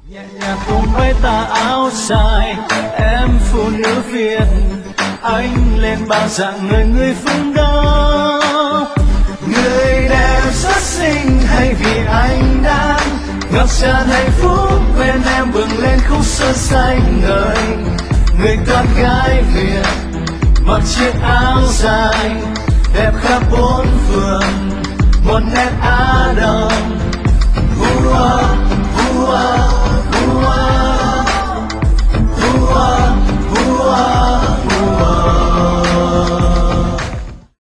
nhẹ nhàng cùng với tà áo dài, em phụ nữ Việt, anh lên bao dạng người phương Đông. Người đẹp xuất sinh hay vì anh đang ngập tràn hạnh phúc bên em bừng lên khúc xuân xanh ngời. Người con gái Việt mặc chiếc áo dài đẹp khắp bốn phương, một nét Á Đông